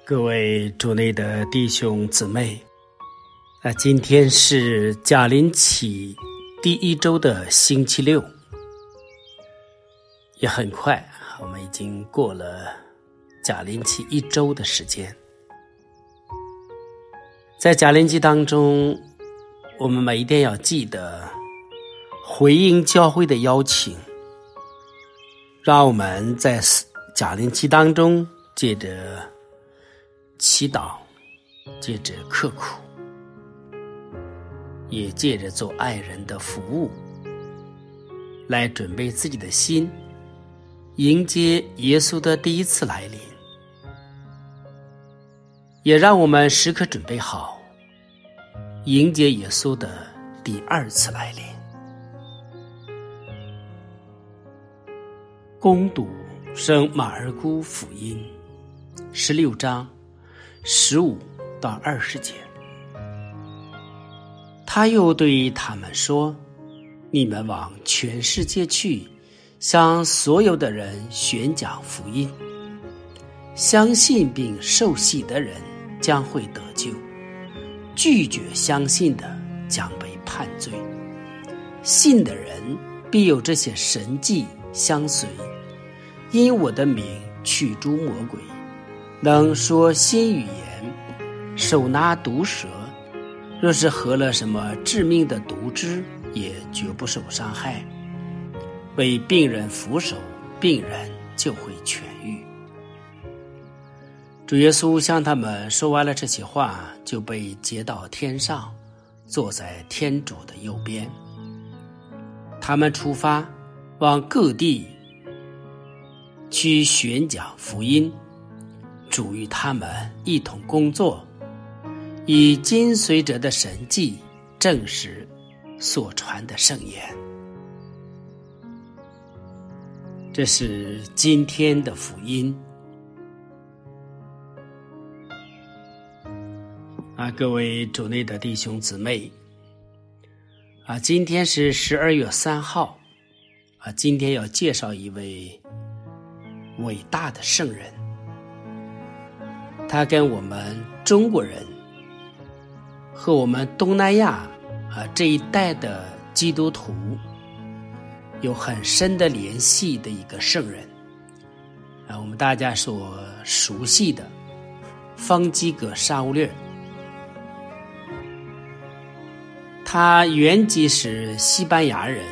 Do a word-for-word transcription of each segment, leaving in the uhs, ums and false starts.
各位主内的弟兄姊妹，啊，今天是甲临期第一周的星期六，也很快，我们已经过了甲临期一周的时间。在甲临期当中，我们每一天要记得回应教会的邀请，让我们在甲临期当中借着祈祷，借着刻苦，也借着做爱人的服务，来准备自己的心，迎接耶稣的第一次来临，也让我们时刻准备好迎接耶稣的第二次来临。攻读圣马尔谷福音十六章十五到二十节，他又对他们说：你们往全世界去，向所有的人宣讲福音。相信并受洗的人将会得救，拒绝相信的将被判罪。信的人必有这些神迹相随，因我的名驱逐魔鬼，能说新语言，手拿毒蛇，若是喝了什么致命的毒汁，也绝不受伤害。为病人扶手，病人就会痊愈。主耶稣向他们说完了这些话，就被接到天上，坐在天主的右边。他们出发，往各地去宣讲福音。主与他们一同工作，以跟随者的神迹证实所传的圣言。这是今天的福音啊，各位主内的弟兄姊妹啊，今天是十二月三号啊，今天要介绍一位伟大的圣人。他跟我们中国人和我们东南亚啊这一带的基督徒有很深的联系的一个圣人啊，我们大家所熟悉的方济各沙勿略。他原籍是西班牙人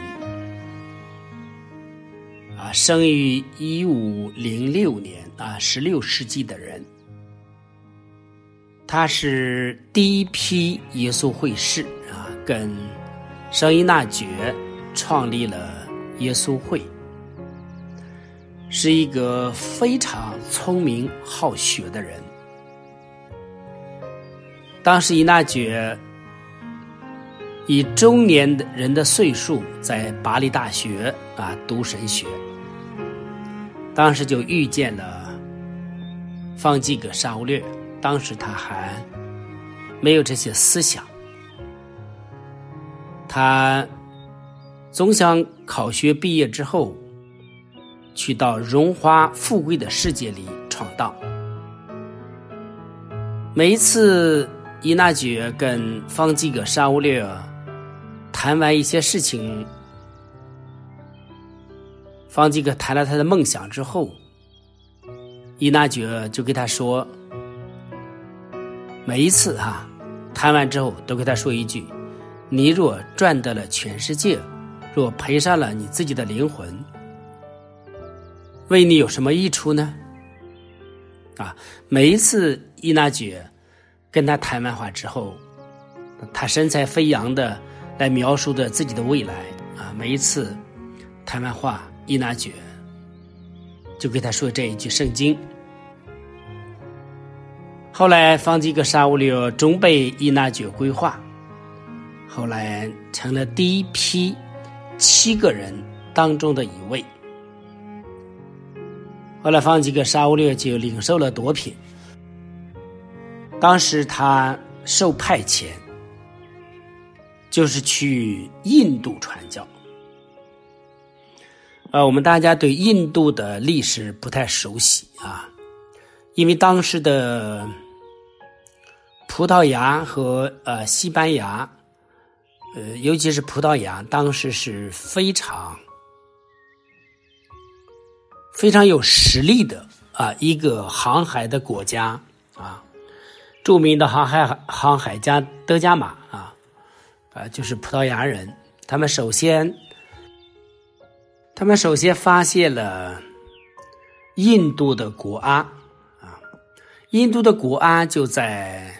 啊，生于一五零六年啊，十六世纪的人。他是第一批耶稣会士啊，跟圣依纳爵创立了耶稣会，是一个非常聪明好学的人。当时依纳爵以中年人的岁数在巴黎大学啊读神学，当时就遇见了方济各沙勿略。当时他还没有这些思想，他总想考学毕业之后去到荣华富贵的世界里闯荡。每一次依纳爵跟方济各沙勿略谈完一些事情，方济各谈了他的梦想之后，依纳爵就跟他说，每一次哈、啊、谈完之后都跟他说一句，你若赚得了全世界，若赔上了你自己的灵魂，为你有什么益处呢？啊，每一次依纳爵跟他谈完话之后，他神采飞扬的来描述着自己的未来啊，每一次谈完话，依纳爵就跟他说这一句圣经。后来方济各沙勿略终被依纳爵归化，后来成了第一批七个人当中的一位。后来方济各沙勿略就领受了铎品，当时他受派遣就是去印度传教。呃，我们大家对印度的历史不太熟悉啊， 因为当时的葡萄牙和呃西班牙，呃尤其是葡萄牙，当时是非常非常有实力的啊一个航海的国家啊，著名的航海航海家德加马啊，啊就是葡萄牙人，他们首先他们首先发现了印度的果阿啊，印度的果阿就在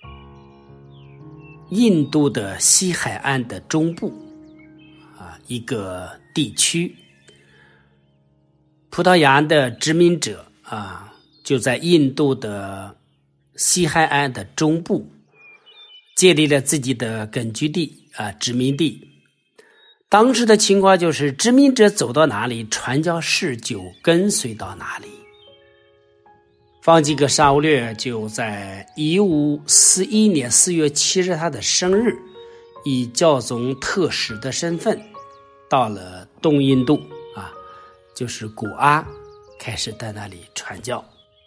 印度的西海岸的中部啊一个地区，葡萄牙的殖民者啊就在印度的西海岸的中部建立了自己的根据地啊殖民地。当时的情况就是殖民者走到哪里，传教士就跟随到哪里。方济各沙乌略就在一五四一年四月七日他的生日，以教宗特使的身份到了东印度啊，就是果阿，开始在那里传教。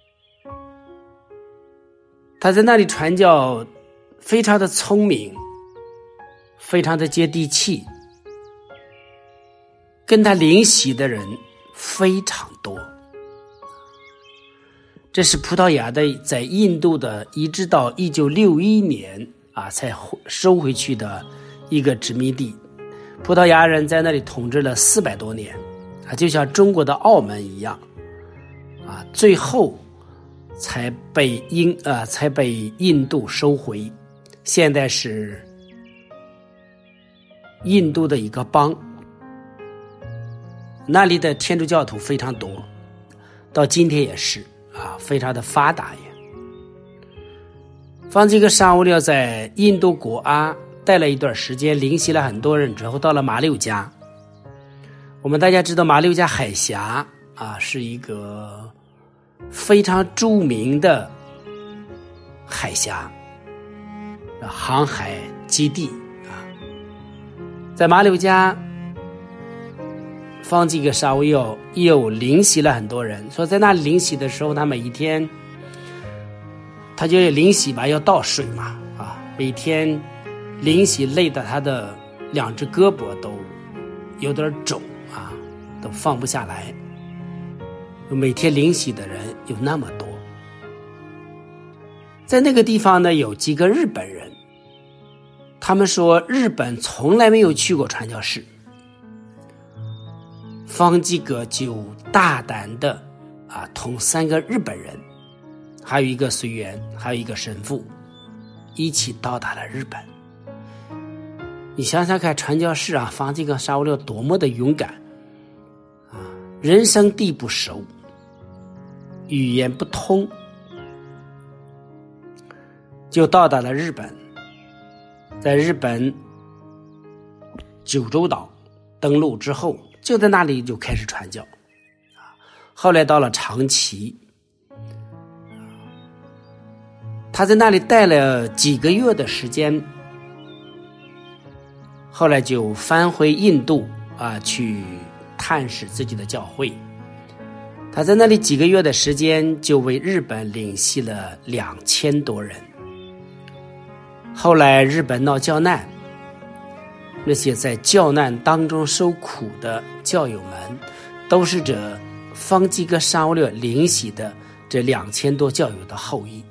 他在那里传教非常的聪明，非常的接地气，跟他灵洗的人非常多。这是葡萄牙的在印度的一直到一九六一年啊才收回去的一个殖民地。葡萄牙人在那里统治了四百多年啊，就像中国的澳门一样啊，最后才被英啊才被印度收回。现在是印度的一个邦，那里的天主教徒非常多，到今天也是啊，非常的发达也。方济各沙乌略在印度果阿待了一段时间，灵洗了很多人之后，到了马六甲。我们大家知道马六甲海峡啊是一个非常著名的海峡航海基地啊，在马六甲方济各沙乌略又灵洗了很多人，说在那里灵洗的时候，他每一天他就灵洗嘛，要倒水嘛啊，每天灵洗累得他的两只胳膊都有点肿啊，都放不下来。每天灵洗的人有那么多，在那个地方呢，有几个日本人，他们说日本从来没有去过传教士。方济各就大胆的啊，同三个日本人，还有一个随员，还有一个神父，一起到达了日本。你想想看，传教士啊，方济各沙乌略多么的勇敢啊！人生地不熟，语言不通，就到达了日本。在日本九州岛登陆之后，就在那里就开始传教。后来到了长崎，他在那里待了几个月的时间，后来就返回印度啊，去探视自己的教会。他在那里几个月的时间，就为日本领洗了两千多人。后来日本闹教难，那些在教难当中受苦的教友们，都是这方济各沙乌略领洗的这两千多教友的后裔。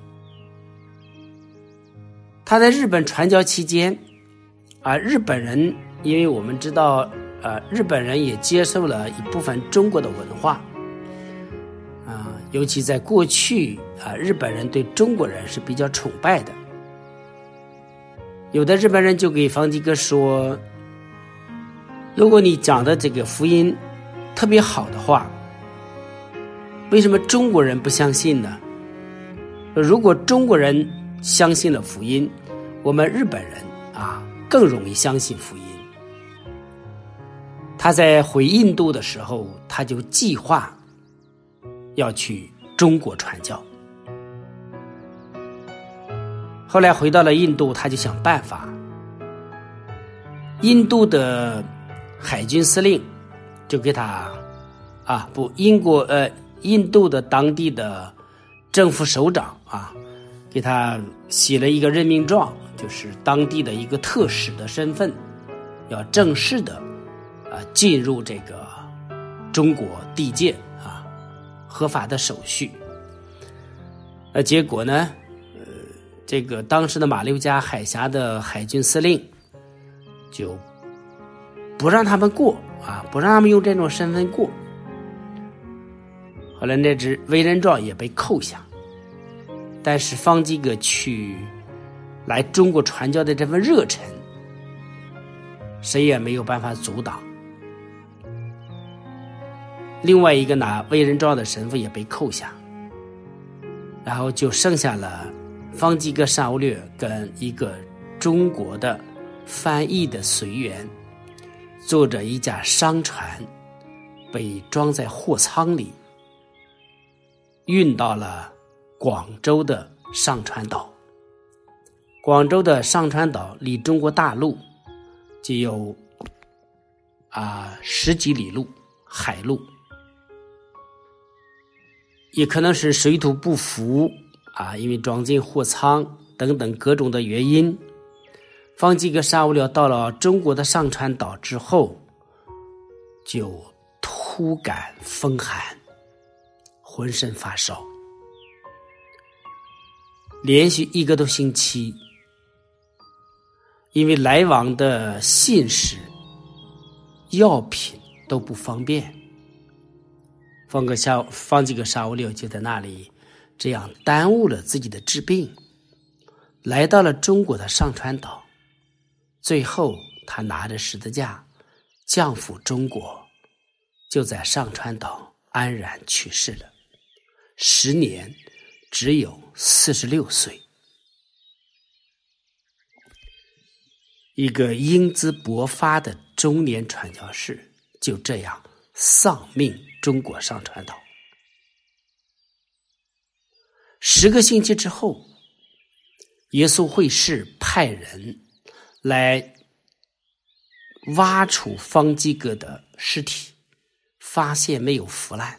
他在日本传教期间啊，日本人因为我们知道呃，日本人也接受了一部分中国的文化啊，尤其在过去啊，日本人对中国人是比较崇拜的。有的日本人就给方济各说，如果你讲的这个福音特别好的话，为什么中国人不相信呢？如果中国人相信了福音，我们日本人啊更容易相信福音。他在回印度的时候，他就计划要去中国传教。后来回到了印度，他就想办法。印度的海军司令就给他啊不英国呃印度的当地的政府首长啊，给他写了一个任命状，就是当地的一个特使的身份，要正式的啊进入这个中国地界啊，合法的手续。呃，结果呢，呃，这个当时的马六甲海峡的海军司令就不让他们过啊，不让他们用这种身份过。后来那只委任状也被扣下，但是方济各去来中国传教的这份热忱，谁也没有办法阻挡。另外一个拿委任状的身份也被扣下，然后就剩下了方济各沙勿略跟一个中国的翻译的随员，坐着一架商船，被装在货舱里，运到了广州的上川岛。广州的上川岛离中国大陆就有啊十几里路海路，也可能是水土不服啊，因为装进货舱等等各种的原因，方济各沙勿略到了中国的上川岛之后，就突感风寒，浑身发烧，连续一个多星期，因为来往的信使、药品都不方便，方个沙方济各沙勿略就在那里这样耽误了自己的治病，来到了中国的上川岛，最后他拿着十字架降服中国，就在上川岛安然去世了，时年只有四十六岁。一个英姿勃发的中年传教士就这样丧命中国上川岛。十个星期之后，耶稣会士派人来挖出方济各的尸体，发现没有腐烂，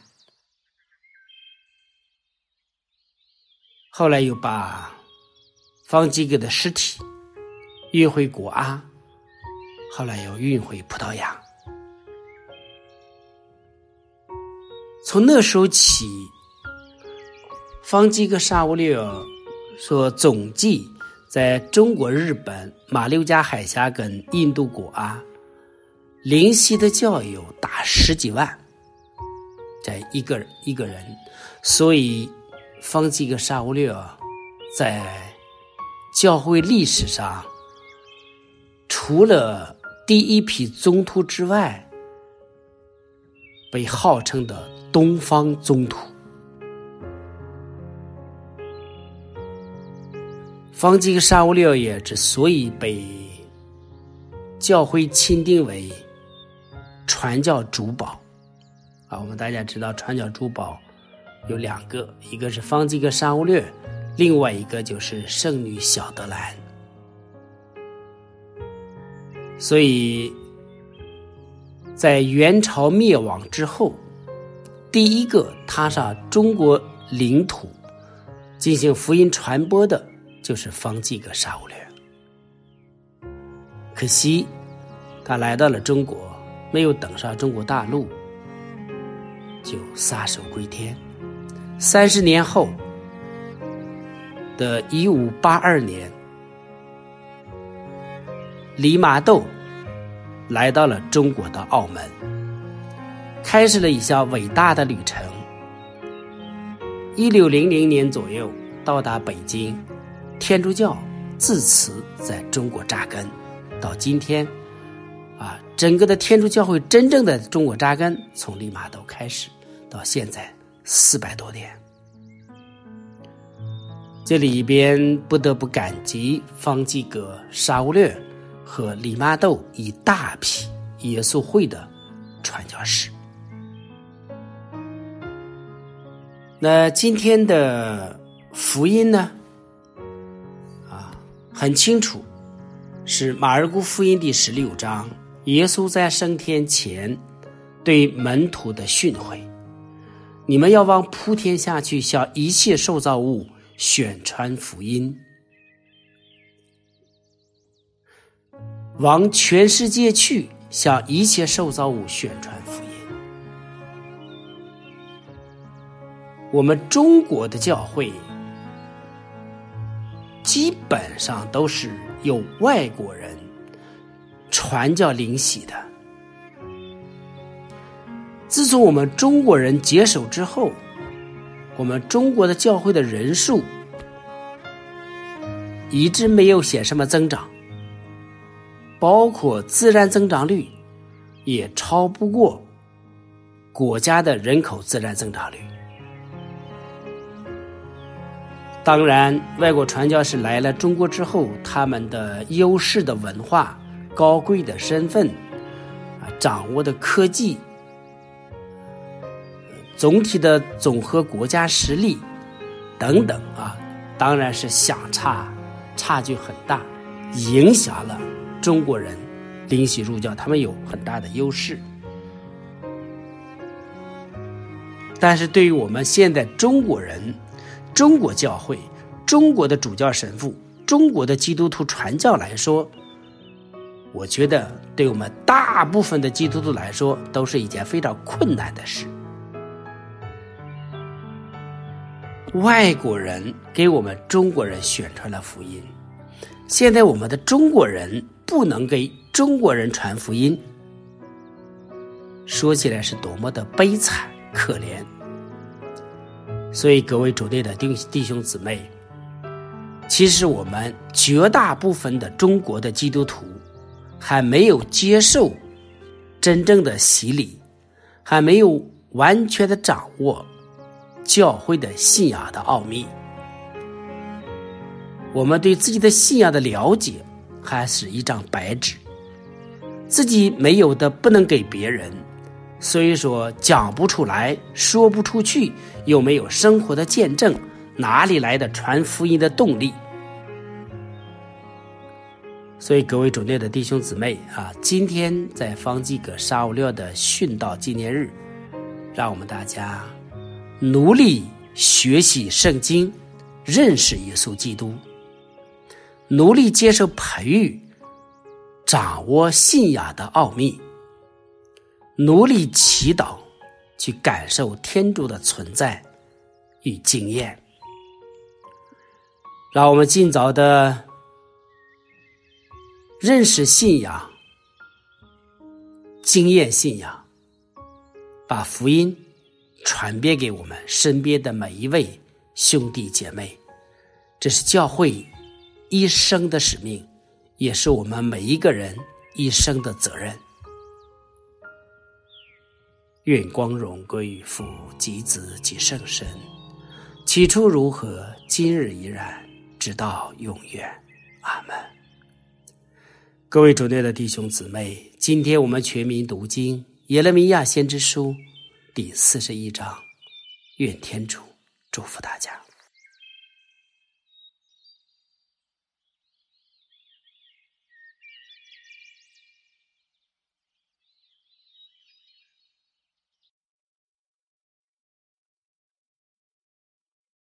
后来又把方济各的尸体运回果阿，后来又运回葡萄牙。从那时候起，方济各沙勿略所总计在中国、日本、马六甲海峡跟印度果阿灵犀的教友达十几万，在一个一个人，所以方济各沙勿略在教会历史上，除了第一批宗徒之外，被号称的东方宗徒。方济各沙勿略也之所以被教会钦定为传教主保啊，我们大家知道传教主保有两个，一个是方济各沙勿略，另外一个就是圣女小德兰。所以在元朝灭亡之后，第一个踏上中国领土进行福音传播的就是方济各沙勿略。可惜他来到了中国，没有等上中国大陆，就撒手归天。三十年后的一五八二年，李玛窦来到了中国的澳门，开始了一项伟大的旅程。一六零零年左右到达北京，天主教自此在中国扎根，到今天啊，整个的天主教会真正的中国扎根，从利玛窦开始到现在四百多年。这里边不得不感激方济各沙勿略和利玛窦一大批耶稣会的传教士。那今天的福音呢，啊，很清楚，是马尔谷福音第十六章，耶稣在升天前对门徒的训诲。 你们要往普天下去，向一切受造物宣传福音。往全世界去，向一切受造物宣传福音。我们中国的教会基本上都是由外国人传教领洗的。自从我们中国人接手之后，我们中国的教会的人数一直没有显什么增长，包括自然增长率也超不过国家的人口自然增长率。当然，外国传教士来了中国之后，他们的优势的文化、高贵的身份、掌握的科技、总体的总和国家实力等等啊，当然是相差差距很大，影响了中国人领洗入教，他们有很大的优势。但是对于我们现在中国人、中国教会、中国的主教神父、中国的基督徒传教来说，我觉得对我们大部分的基督徒来说都是一件非常困难的事。外国人给我们中国人宣传了福音，现在我们的中国人不能给中国人传福音，说起来是多么的悲惨可怜。所以各位主内的弟兄姊妹，其实我们绝大部分的中国的基督徒还没有接受真正的洗礼，还没有完全的掌握教会的信仰的奥秘。我们对自己的信仰的了解还是一张白纸，自己没有的不能给别人，所以说讲不出来，说不出去，又没有生活的见证，哪里来的传福音的动力？所以各位主内的弟兄姊妹啊，今天在方济各沙五六的殉道纪念日，让我们大家努力学习圣经，认识耶稣基督，努力接受培育，掌握信仰的奥秘，努力祈祷，去感受天主的存在与经验。让我们尽早的认识信仰，经验信仰，把福音传遍给我们身边的每一位兄弟姐妹。这是教会一生的使命，也是我们每一个人一生的责任。愿光荣归于父及子及圣神，起初如何，今日依然，直到永远。阿们。各位主内的弟兄姊妹，今天我们全民读经耶勒米亚先知书第四十一章，愿天主祝福大家。